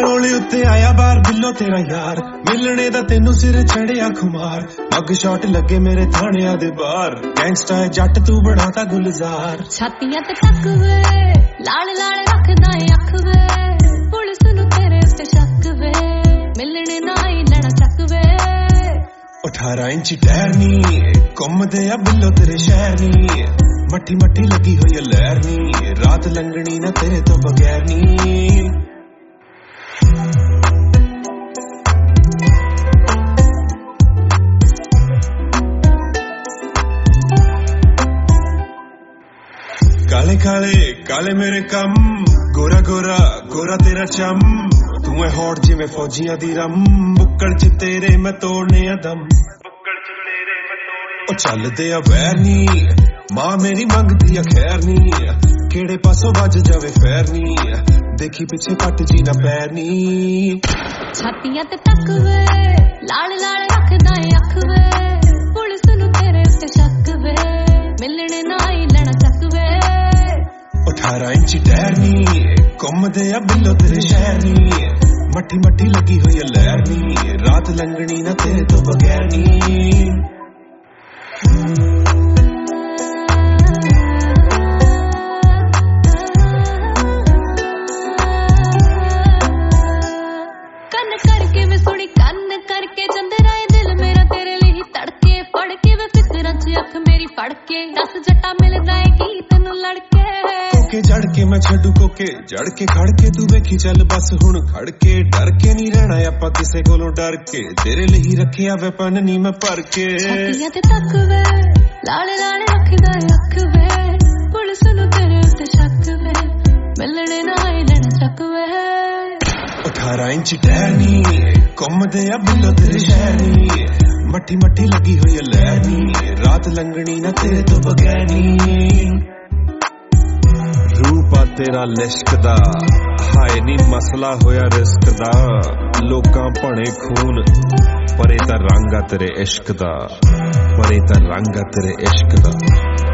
परोले उत्ते आया बार बिल्लो तेरा यार मिलने दा तेनू सिर चढ़िया खुमार मग शॉट लगे मेरे थाने दे बार गैंगस्टा है जट तू बनाता गुलजार छातियां ते तक वे लाल लाल रखदा है अख वे पुलिस नू तेरे उत्ते शक वे मिलने ना ही लेना चक वे 18 इंच टहरनी घुमदे आ बिल्लो तेरे शहर नी मट्ठी मट्ठी लगी हुई है लहर नी रात लंघनी ना तेरे तो बगैर नी काले काले काले मेरे कम गोरा गोरा गोरा तेरा चम तू है हॉट जिवें फौजियां दी रम बुक्कड़ च तेरे मैं तोड़ने आ दम ओ चलदे आ वैर नी मां मेरी मंगदी आ खैर नी केड़े पासों बज जावे फैर नी देखी पीछे पट जी ना पैर नी छातियां ते तक वे लाल लाल रखदा है अख वे पुलिस नू तेरे उत्ते शक वे मिलने ना ही लेना चक वे 18 इंच टहरनी घुमदे आ बिल्लो तेरे शहर नी मट्ठी मट्ठी लगी हुई है लहर नी रात लंघनी ना तेरे तो बगैर नी कन करके वे सुनी कन करके चंदराए दिल मेरा तेरे लिए तड़के पड़ के वे फिक्रां च अख मेरी पड़ के 10 जट्टा मिलदा है की तैनू लड़के कोके जड़ के मैं छड्डू कोके जड़ के खड़ के तू वेखी चल बस हुण खड़ के डर के नहीं रहना आपां किसे कोलों डर के तेरे लिए रखिया वेपन नी मैं भर के छातियां ते तक वे लाल लाल रखदा है अख वे पुलिस नू तेरे उत्ते शक वे मिलने ना ही लेना चक वे 18 इंच टहरनी घुमदे आ बिल्लो तेरे शहर नी मट्ठी मट्ठी लगी हुई है लहर नी रात लंघनी ना तेरे तो बगैर नी रूप आ तेरा लिश्क दा हाय नी मसला होया रिस्क दा लोकां भणे खून परे ता रंग आ तेरे इश्क दा परे ता रंग आ तेरे इश्क दा